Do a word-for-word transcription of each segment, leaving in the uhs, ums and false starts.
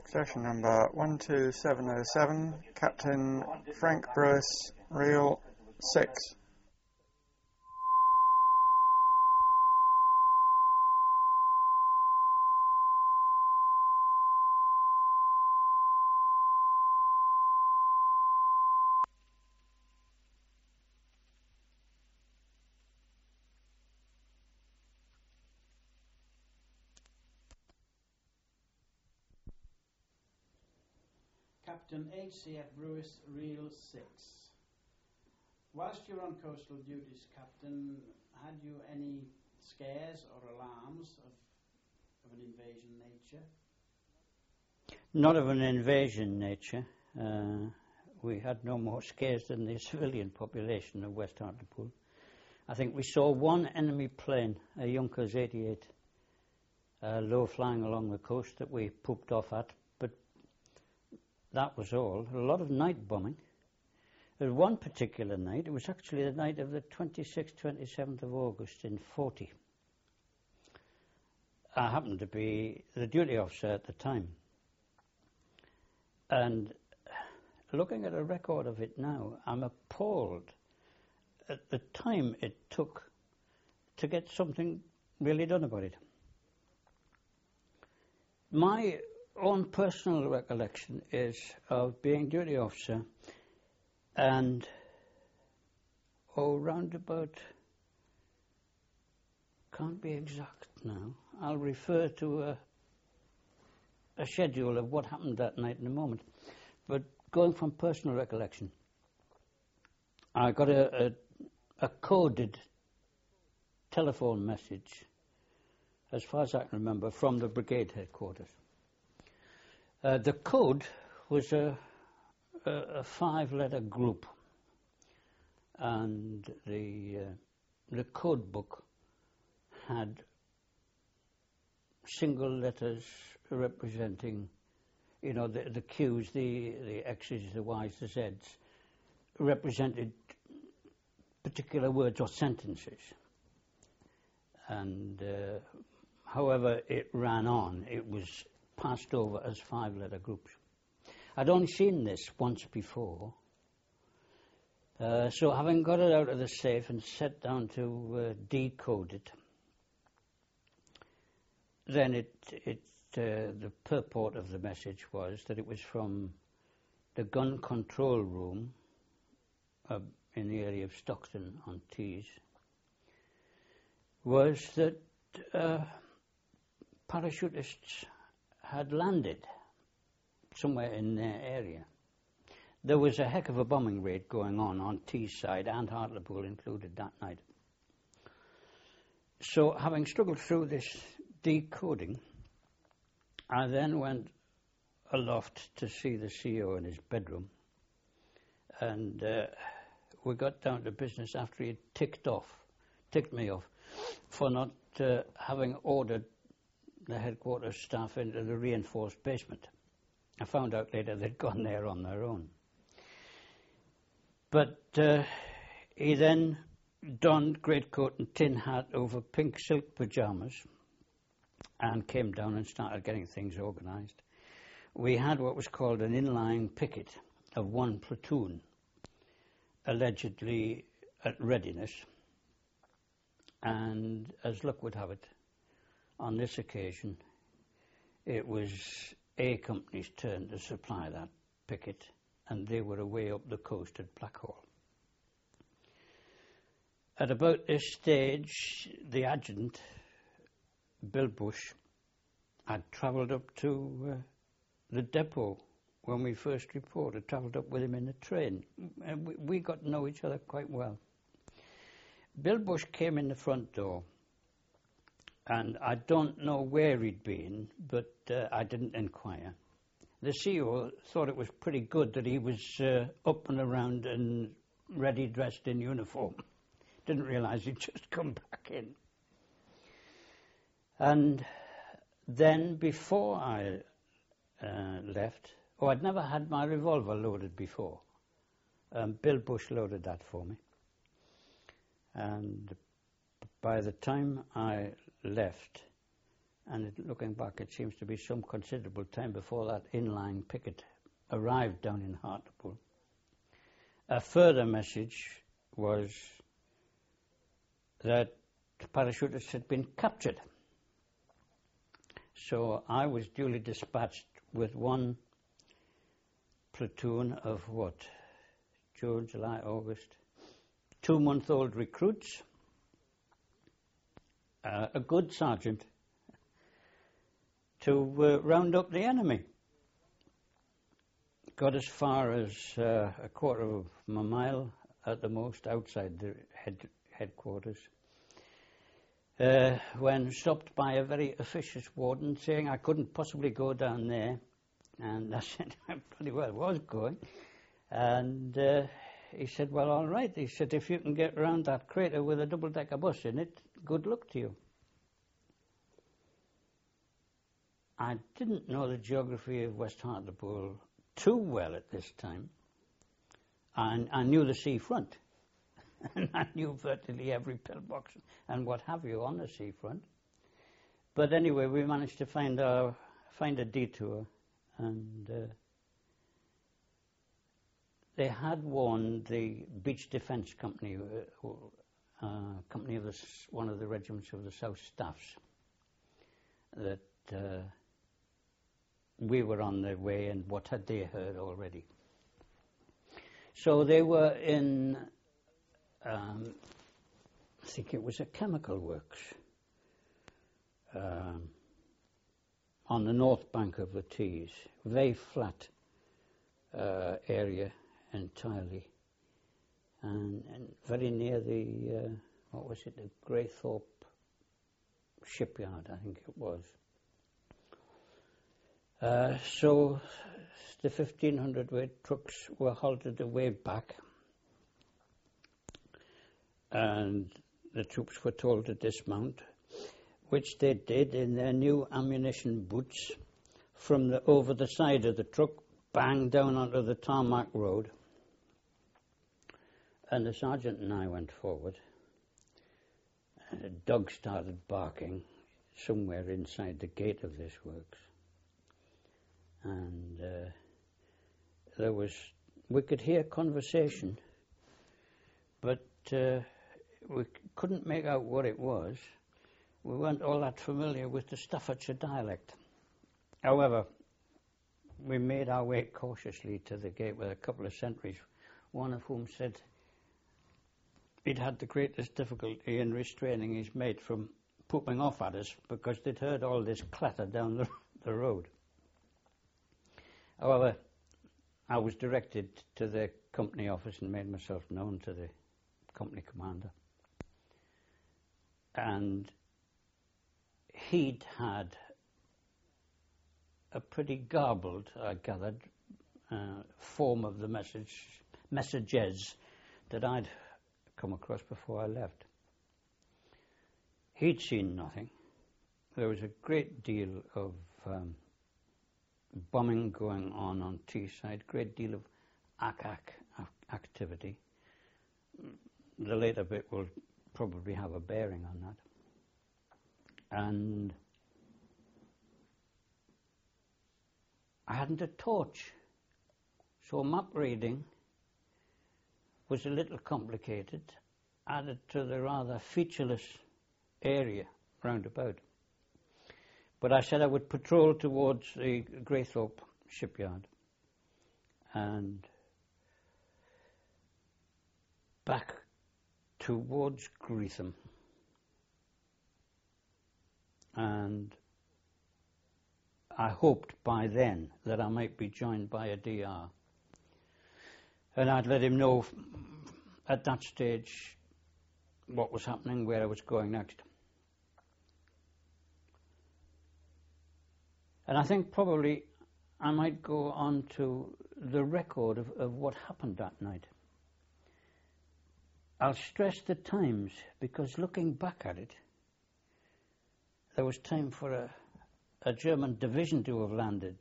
Session number one two seven oh seven, Captain Frank Brewis, Reel six. Captain H C F Brewis, Reel six. Whilst you're on coastal duties, Captain, had you any scares or alarms of, of an invasion nature? Not of an invasion nature. Uh, we had no more scares than the civilian population of West Hartlepool. I think we saw one enemy plane, a Junkers eighty-eight, uh, low flying along the coast that we pooped off at. That was all. A lot of night bombing. There was one particular night, it was actually the night of the twenty-sixth, twenty-seventh of August in forty. I happened to be the duty officer at the time. And looking at a record of it now, I'm appalled at the time it took to get something really done about it. My own personal recollection is of being duty officer and oh round about, can't be exact now, I'll refer to a, a schedule of what happened that night in a moment, but going from personal recollection, I got a, a, a coded telephone message, as far as I can remember, from the brigade headquarters. Uh, the code was a, a, a five-letter group, and the uh, the code book had single letters representing, you know, the the Q's, the the X's, the Y's, the Z's, represented particular words or sentences, and uh, however it ran on, it was passed over as five-letter groups. I'd only seen this once before, uh, so having got it out of the safe and set down to uh, decode it, then it, it uh, the purport of the message was that it was from the gun control room uh, in the area of Stockton on Tees, was that uh, parachutists had landed somewhere in their area. There was a heck of a bombing raid going on on Teesside, and Hartlepool included that night. So having struggled through this decoding, I then went aloft to see the C E O in his bedroom, and uh, we got down to business after he had ticked off, ticked me off, for not uh, having ordered the headquarters staff into the reinforced basement. I found out later they'd gone there on their own. But uh, he then donned greatcoat and tin hat over pink silk pyjamas and came down and started getting things organised. We had what was called an inline picket of one platoon, allegedly at readiness, and as luck would have it, on this occasion, it was A Company's turn to supply that picket, and they were away up the coast at Blackhall. At about this stage, the adjutant, Bill Bush, had travelled up to uh, the depot when we first reported, travelled up with him in the train. And we, we got to know each other quite well. Bill Bush came in the front door, and I don't know where he'd been, but uh, I didn't inquire. The C E O thought it was pretty good that he was uh, up and around and ready, dressed in uniform. Didn't realise he'd just come back in. And then before I uh, left, oh, I'd never had my revolver loaded before. Um, Bill Bush loaded that for me. And by the time I left, and it, looking back, it seems to be some considerable time before that inline picket arrived down in Hartlepool. A further message was that the parachutists had been captured. So I was duly dispatched with one platoon of what? June, July, August. Two-month-old recruits, uh, a good sergeant, to uh, round up the enemy. Got as far as uh, a quarter of a mile at the most outside the head, headquarters, uh, when stopped by a very officious warden saying I couldn't possibly go down there. And I said I pretty well was going. And uh, he said, well, all right. He said, if you can get around that crater with a double-decker bus in it, good luck to you. I didn't know the geography of West Hartlepool too well at this time. And I knew the seafront. And I knew virtually every pillbox and what have you on the seafront. But anyway, we managed to find a, find a detour. And uh, they had warned the Beach Defence Company, uh, uh, company of the, one of the regiments of the South Staffs, that uh, we were on their way, and what had they heard already. So they were in, um, I think it was a chemical works, um, on the north bank of the Tees, very flat uh, area entirely, and, and very near the, uh, what was it, the Graythorpe shipyard, I think it was. Uh, so the fifteen hundred weight trucks were halted away back, and the troops were told to dismount, which they did in their new ammunition boots from the, over the side of the truck, bang down onto the tarmac road. And the sergeant and I went forward, and a dog started barking somewhere inside the gate of this works. And uh, there was, we could hear conversation, but uh, we couldn't make out what it was. We weren't all that familiar with the Staffordshire dialect. However, we made our way cautiously to the gate with a couple of sentries, one of whom said he'd had the greatest difficulty in restraining his mate from pooping off at us because they'd heard all this clatter down the, the road. However, I was directed to the company office and made myself known to the company commander. And he'd had a pretty garbled, I gathered, uh, form of the message, messages that I'd come across before I left. He'd seen nothing. There was a great deal of um, bombing going on on Teesside, great deal of A C A C activity. The later bit will probably have a bearing on that. And I hadn't a torch, so map reading was a little complicated, added to the rather featureless area round about. But I said I would patrol towards the Graythorpe shipyard and back towards Greetham. And I hoped by then that I might be joined by a D R. And I'd let him know at that stage what was happening, where I was going next. And I think probably I might go on to the record of, of what happened that night. I'll stress the times, because looking back at it, there was time for a, a German division to have landed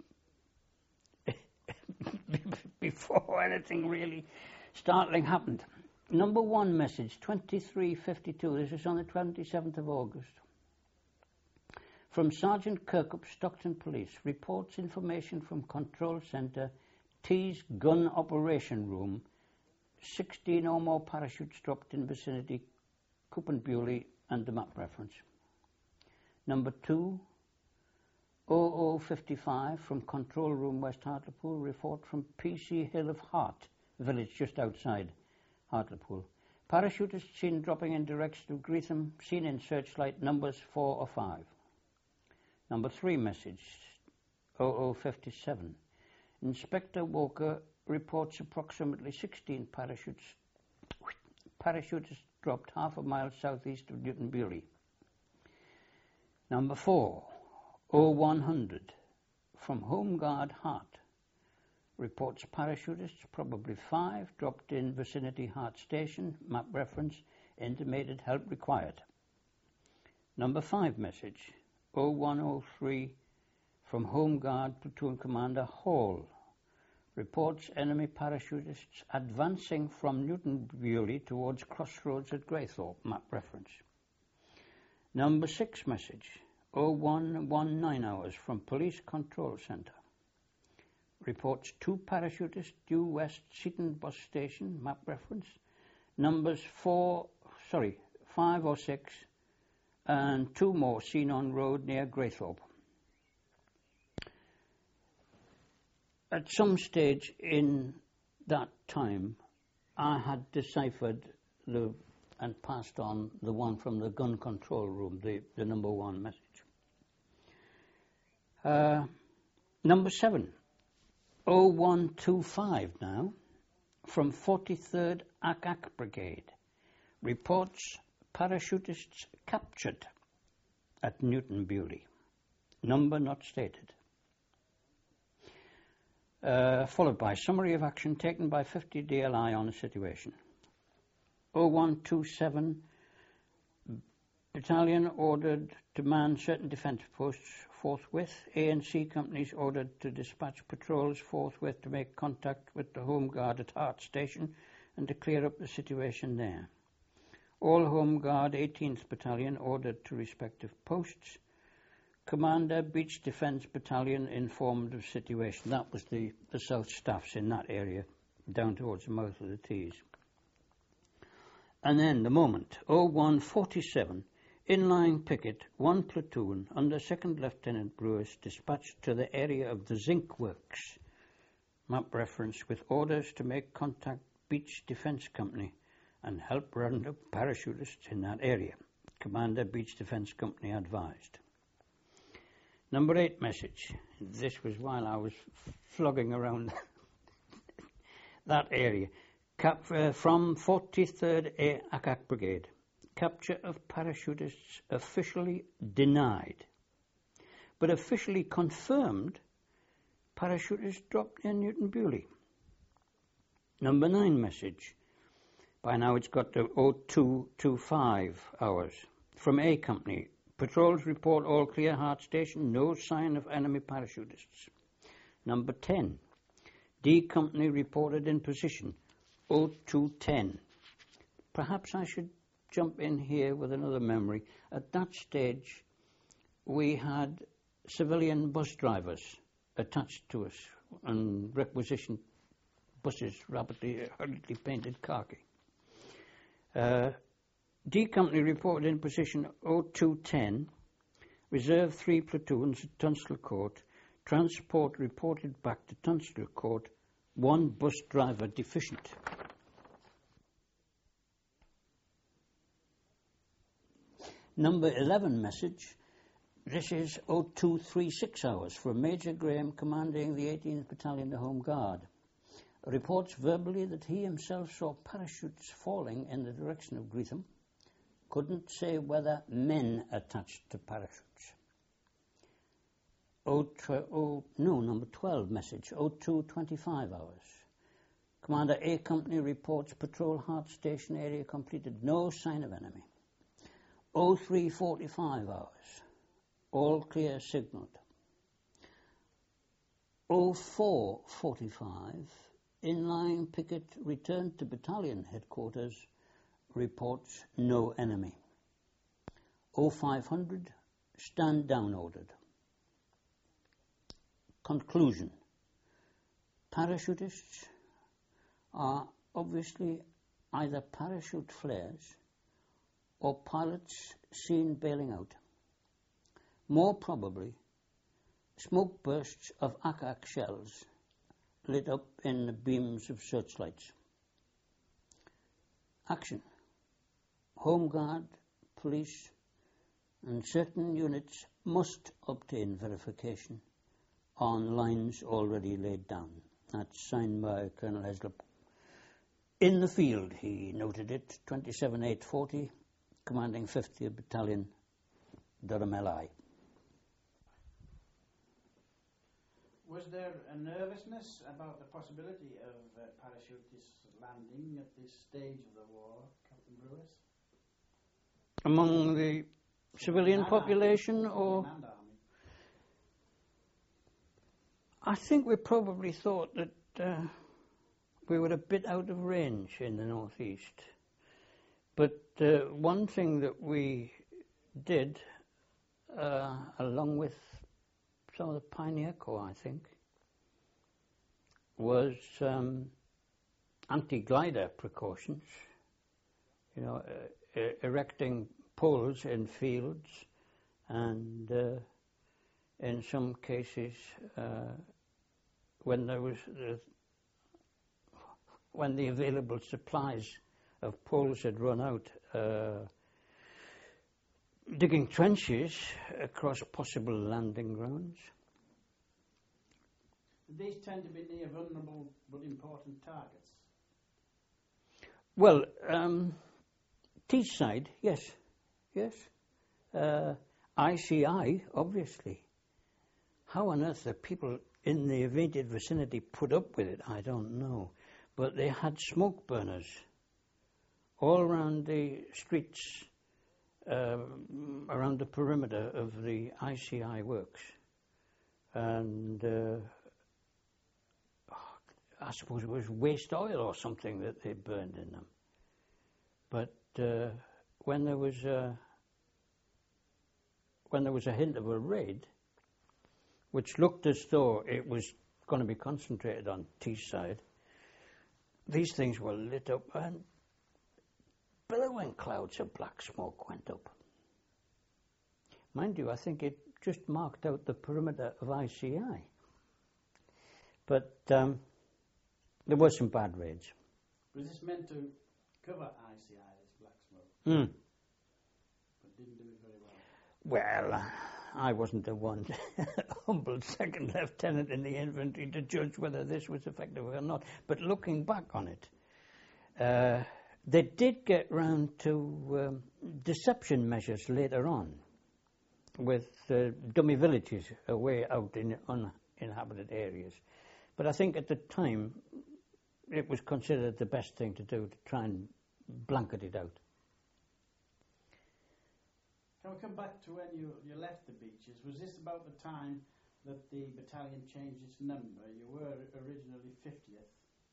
before anything really startling happened. Number one message, twenty-three fifty-two. This is on the twenty-seventh of August. From Sergeant Kirkup, Stockton Police, reports information from Control Centre, T's Gun Operation Room, sixteen or more parachutes dropped in vicinity, Coupon Bewley, and the map reference. Number two, oh oh fifty-five from Control Room, West Hartlepool, report from P C Hill of Hart, village just outside Hartlepool. Parachutists seen dropping in direction of Greetham, seen in searchlight numbers four or five. Number three message, oh oh fifty-seven. Inspector Walker reports approximately sixteen parachutes, parachutists dropped half a mile southeast of Newton Bewley. Number four, oh one hundred, from Home Guard Hart, reports parachutists, probably five, dropped in vicinity Hart Station, map reference, intimated help required. Number five message, oh one oh three, from Home Guard Platoon Commander Hall, reports enemy parachutists advancing from Newton Bewley towards Crossroads at Greythorpe, map reference. Number six message, oh one one nine hours, from Police Control Centre, reports two parachutists due west Seaton Bus Station, map reference, numbers four, sorry, five or six, and two more seen on road near Greythorpe. At some stage in that time, I had deciphered the and passed on the one from the gun control room, the, the number one message. Uh, number seven, oh one two five now, from forty-third A C A C Brigade, reports parachutists captured at Newton Bewley. Number not stated. Uh, followed by summary of action taken by fifty D L I on the situation. oh one two seven, battalion ordered to man certain defence posts forthwith. A and C companies ordered to dispatch patrols forthwith to make contact with the Home Guard at Hart Station and to clear up the situation there. All Home Guard eighteenth Battalion ordered to respective posts. Commander Beach Defence Battalion informed of situation. That was the, the South Staffs in that area, down towards the mouth of the Tees. And then the moment, oh one forty-seven, inline picket, one platoon under Second Lieutenant Brewis dispatched to the area of the Zinc Works, map reference, with orders to make contact Beach Defence Company and help round up parachutists in that area. Commander Beach Defence Company advised. Number eight message. This was while I was flogging around that area. Cap, uh, from forty-third A C A C Brigade. Capture of parachutists officially denied, but officially confirmed parachutists dropped near Newton Bewley. Number nine message. By now it's got to oh two two five hours. From A Company. Patrols report all clear, Hart Station, no sign of enemy parachutists. Number ten. D Company reported in position, oh two ten. Perhaps I should jump in here with another memory. At that stage, we had civilian bus drivers attached to us and requisitioned buses, rapidly, hurriedly painted khaki. Uh, D Company reported in position oh two ten, reserve three platoons at Tunstall Court, transport reported back to Tunstall Court, one bus driver deficient. Number eleven message, this is oh two thirty-six hours from Major Graham commanding the eighteenth Battalion the Home Guard. Reports verbally that he himself saw parachutes falling in the direction of Greetham. Couldn't say whether men attached to parachutes. Oh, oh, no, number twelve message, oh two twenty-five hours. Commander A Company reports patrol Hart Station area completed, no sign of enemy. oh three forty-five hours, all clear signalled. oh four forty-five, inline picket returned to battalion headquarters, reports no enemy. oh five hundred, stand down ordered. Conclusion. Parachutists are obviously either parachute flares or pilots seen bailing out. More probably, smoke bursts of ack-ack shells lit up in the beams of searchlights. Action. Home Guard, police, and certain units must obtain verification on lines already laid down. That's signed by Colonel Heslop. In the field, he noted it, twenty-seven eight forty, commanding fiftieth Battalion, Durham L I. Was there a nervousness about the possibility of uh, parachutists landing at this stage of the war, Captain Brewis? Among the civilian And population, army. or? And army. I think we probably thought that uh, we were a bit out of range in the northeast. But uh, one thing that we did, uh, along with some of the Pioneer Corps, I think, was um, anti-glider precautions. You know, uh, uh, erecting poles in fields, and uh, in some cases, uh, when there was the, when the available supplies of poles had run out, uh, digging trenches across possible landing grounds. These tend to be near vulnerable but important targets. Well, um, Teesside, yes, yes. Uh, I C I, obviously. How on earth the people in the immediate vicinity put up with it, I don't know. But they had smoke burners all around the streets, uh, around the perimeter of the I C I works. And uh, I suppose it was waste oil or something that they burned in them. But uh, when there was a, when there was a hint of a raid, which looked as though it was going to be concentrated on Teesside, these things were lit up and billowing clouds of black smoke went up. Mind you, I think it just marked out the perimeter of I C I. But um, there were some bad raids. Was this meant to cover I C I, this black smoke? Mm. But didn't do it very well. Well, I wasn't the one humble second lieutenant in the infantry to judge whether this was effective or not. But looking back on it, uh, they did get round to um, deception measures later on with uh, dummy villages away out in uninhabited areas. But I think at the time it was considered the best thing to do to try and blanket it out. Can we come back to when you, you left the beaches? Was this about the time that the battalion changed its number? You were originally fiftieth.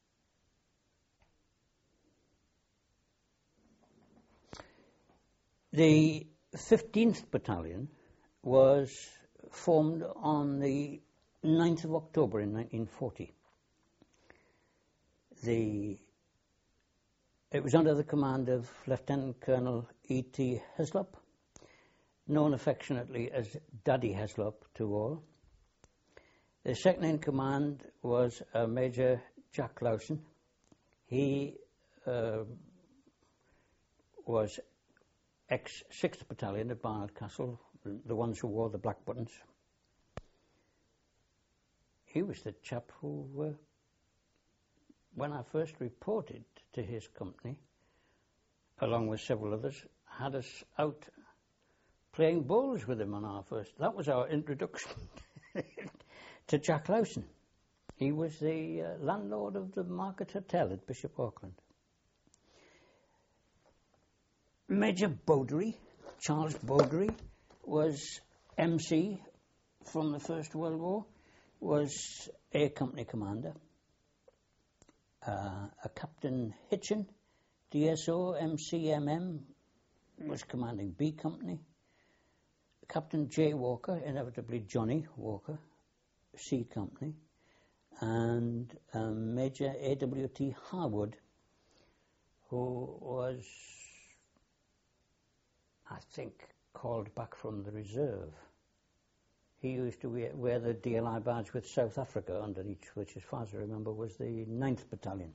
The fifteenth Battalion was formed on the ninth of October in nineteen forty. The, it was under the command of Lieutenant Colonel E T Heslop, known affectionately as Daddy Heslop to all. The second in command was uh, Major Jack Lowson. He uh, was ex-sixth Battalion at Barnard Castle, the ones who wore the black buttons. He was the chap who, uh, when I first reported to his company, along with several others, had us out playing bowls with him on our first. That was our introduction to Jack Lowson. He was the uh, landlord of the Market Hotel at Bishop Auckland. Major Beaudry, Charles Beaudry, was M C from the First World War, was A Company commander. Uh, a Captain Hitchin, D S O, M C M M, was commanding B Company. Captain J. Walker, inevitably Johnny Walker, C Company, and um, Major A W T Harwood, who was, I think, called back from the reserve. He used to wear, wear the D L I badge with South Africa underneath, which, as far as I remember, was the ninth Battalion.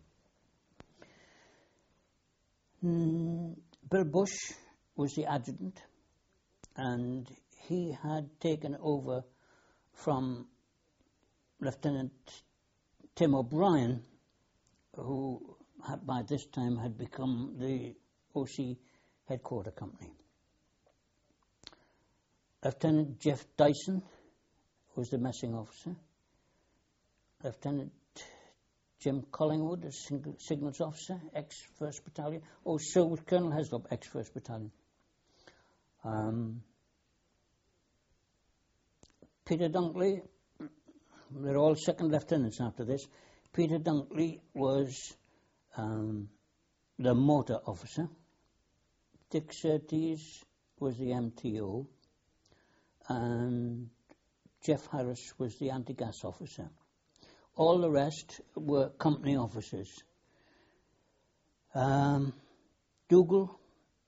Mm, Bill Bush was the adjutant, and he had taken over from Lieutenant Tim O'Brien, who had, by this time had become the O C headquarter company. Lieutenant Jeff Dyson was the messing officer. Lieutenant Jim Collingwood, a signals officer, ex-first Battalion. Oh, so was Colonel Heslop, ex-first Battalion. Um, Peter Dunkley, they're all second lieutenants after this. Peter Dunkley was um, the motor officer. Dick Surtees was the M T O. And Jeff Harris was the anti-gas officer. All the rest were company officers. Um, Dougal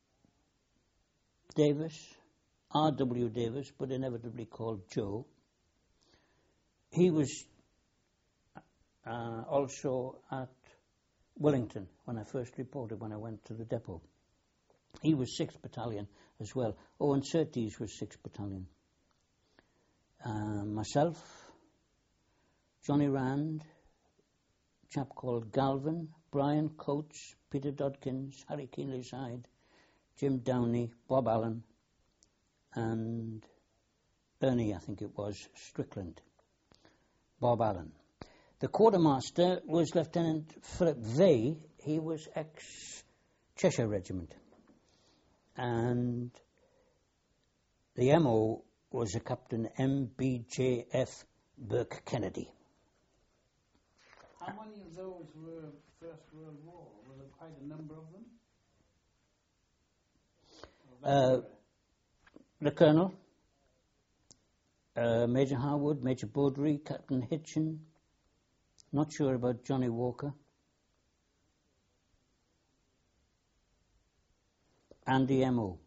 Davis, R W Davis, but inevitably called Joe. He was uh, also at Wellington when I first reported, when I went to the depot. He was sixth Battalion as well. Owen Surtees was sixth Battalion. Uh, myself, Johnny Rand, a chap called Galvin, Brian Coates, Peter Dodkins, Harry Keenley-Side, Jim Downey, Bob Allen, and Ernie, I think it was, Strickland. Bob Allen. The quartermaster was Lieutenant Philip Vey. He was ex-Cheshire Regiment. And the M O was a Captain M B J F Burke Kennedy. How many of those were First World War? Were there quite a number of them? Uh, the Colonel, uh, Major Harwood, Major Baudry, Captain Hitchin. Not sure about Johnny Walker. And the M O,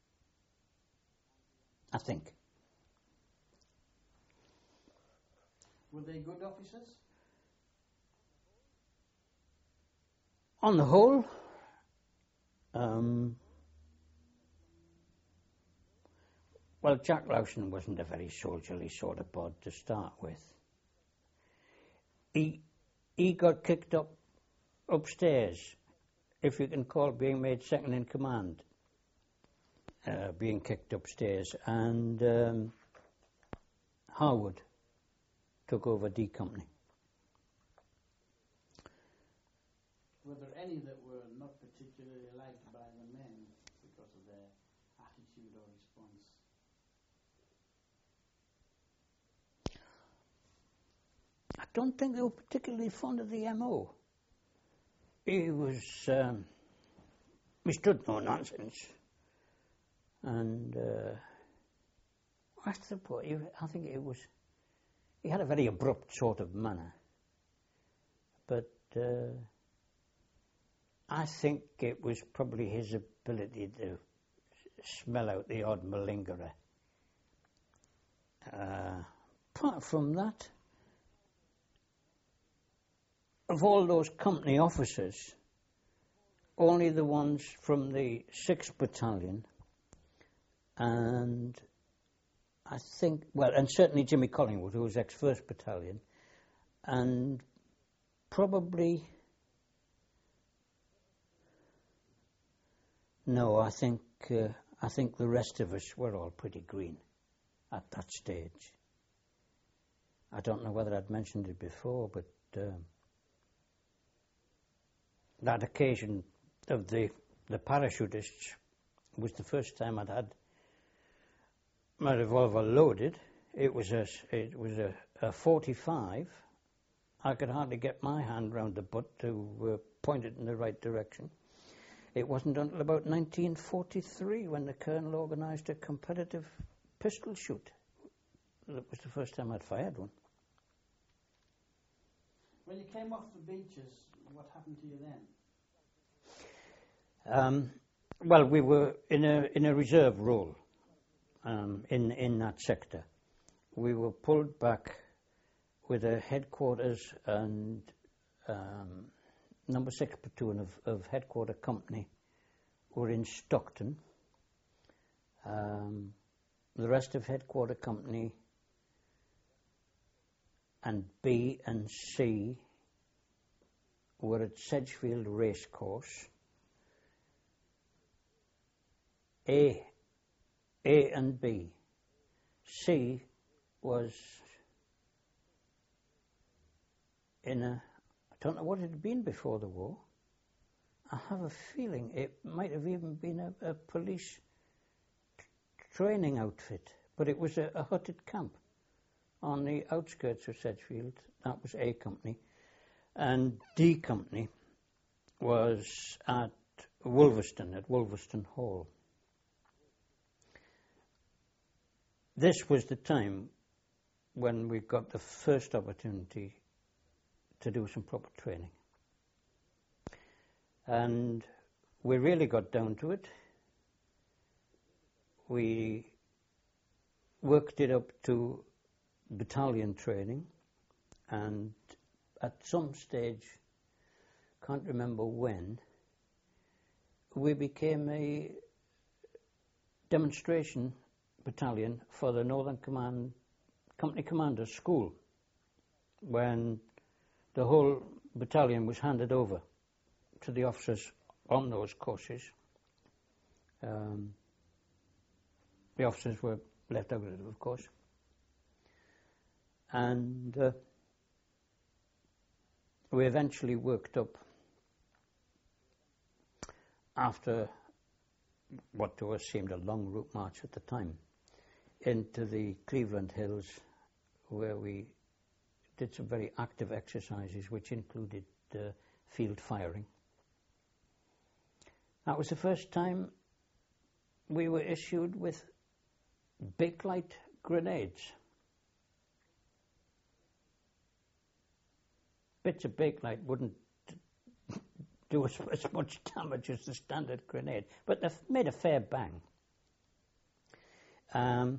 I think. Were they good officers? On the whole, um, well, Jack Lowson wasn't a very soldierly sort of bod to start with. He he got kicked up upstairs, if you can call being made second in command, uh, being kicked upstairs, and um, Harwood took over D Company. Were there any that were not particularly liked by the men because of their attitude or response? I don't think they were particularly fond of the M O. He was, um, he stood no nonsense. And uh, I suppose, I think it was, he had a very abrupt sort of manner. But uh, I think it was probably his ability to smell out the odd malingerer. Uh, apart from that, of all those company officers, only the ones from the sixth Battalion, and I think, well, and certainly Jimmy Collingwood, who was ex-first Battalion, and probably, no, I think, uh, I think the rest of us were all pretty green at that stage. I don't know whether I'd mentioned it before, but um, that occasion of the the parachutists was the first time I'd had my revolver loaded. It was a it was a, a forty-five. I could hardly get my hand round the butt to uh, point it in the right direction. It wasn't until about nineteen forty-three when the Colonel organised a competitive pistol shoot. That was the first time I'd fired one. When you came off the beaches, what happened to you then? Um, well, we were in a in a reserve role um, in in that sector. We were pulled back with a headquarters and um, number six platoon of, of headquarter company were in Stockton. Um, the rest of headquarter company and B and C were at Sedgefield Racecourse. A, A and B. C was in a, I don't know what it had been before the war. I have a feeling it might have even been a, a police t- training outfit, but it was a, a hutted camp on the outskirts of Sedgefield. That was A company. And D company was at Wolverston, at Wolverston Hall. This was the time when we got the first opportunity to do some proper training. And we really got down to it. We worked it up to battalion training, and at some stage, can't remember when, we became a demonstration battalion for the Northern Command Company Commander's School, when the whole battalion was handed over to the officers on those courses. Um, the officers were left out of it, of course. And uh, we eventually worked up, after what to us seemed a long route march at the time, into the Cleveland Hills, where we did some very active exercises which included uh, field firing. That was the first time we were issued with Bakelite grenades. Bits of Bakelite wouldn't do as, as much damage as the standard grenade, but they made a fair bang. Um,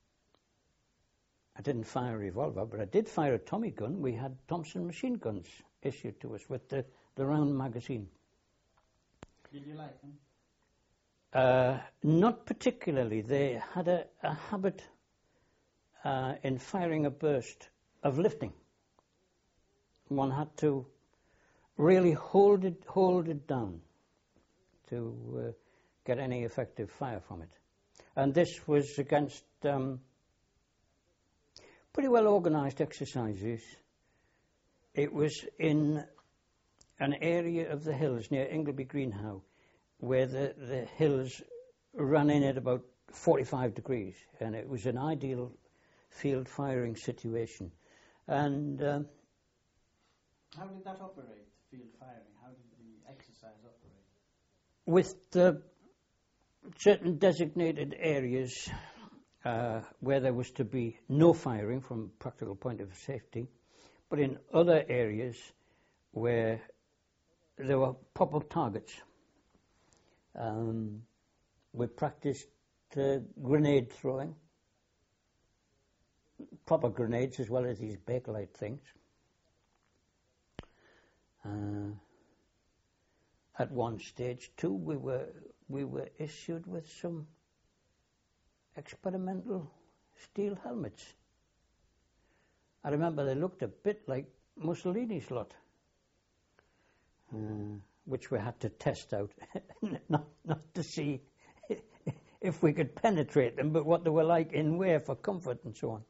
I didn't fire a revolver, but I did fire a Tommy gun. We had Thompson machine guns issued to us with the, the round magazine. Did you like them? Uh, not particularly. They had a, a habit uh, in firing a burst of lifting. One had to really hold it, hold it down to uh, get any effective fire from it. And this was against um, pretty well organised exercises. It was in an area of the hills near Ingleby Greenhow, where the, the hills ran in at about forty-five degrees, and it was an ideal field firing situation. And um, how did that operate, field firing? How did the exercise operate? With uh, certain designated areas uh, where there was to be no firing from a practical point of safety, but in other areas where there were pop-up targets. Um, we practiced uh, grenade throwing, proper grenades as well as these Bakelite things. Uh, at one stage too, we were we were issued with some experimental steel helmets. I remember they looked a bit like Mussolini's lot, uh, which we had to test out, not not to see if we could penetrate them, but what they were like in wear for comfort and so on.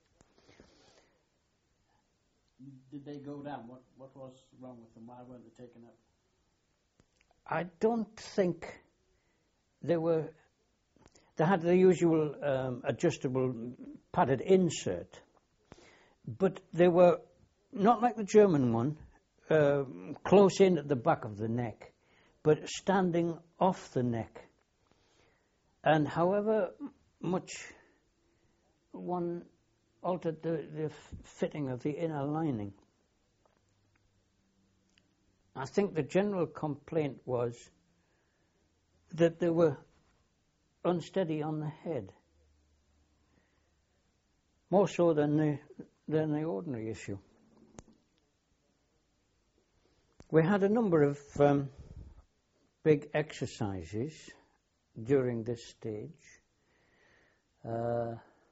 Did they go down? What what was wrong with them? Why weren't they taken up? I don't think they were. They had the usual um, adjustable padded insert, but they were not like the German one, uh, close in at the back of the neck, but standing off the neck. And however much one altered the, the f- fitting of the inner lining. I think the general complaint was that they were unsteady on the head, more so than the, than the ordinary issue. We had a number of um, big exercises during this stage. Uh,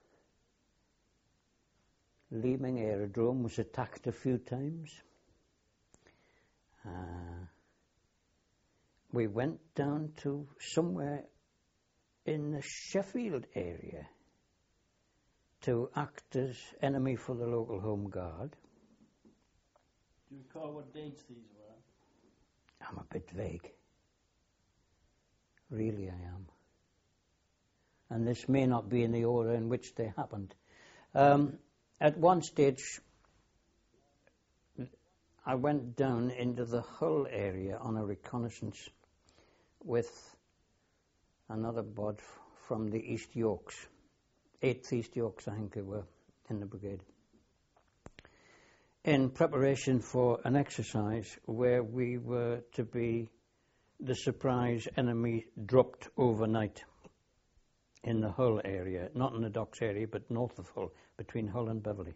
Leeming Aerodrome was attacked a few times. Uh, we went down to somewhere in the Sheffield area to act as enemy for the local Home Guard. Do you recall what dates these were? I'm a bit vague. Really I am. And this may not be in the order in which they happened. Um, at one stage, I went down into the Hull area on a reconnaissance with another bod f- from the East Yorks, eighth East Yorks, I think they were, in the brigade, in preparation for an exercise where we were to be the surprise enemy dropped overnight in the Hull area, not in the docks area, but north of Hull, between Hull and Beverley.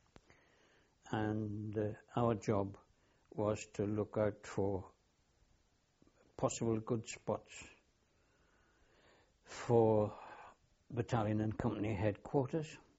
And uh, our job was to look out for possible good spots for battalion and company headquarters,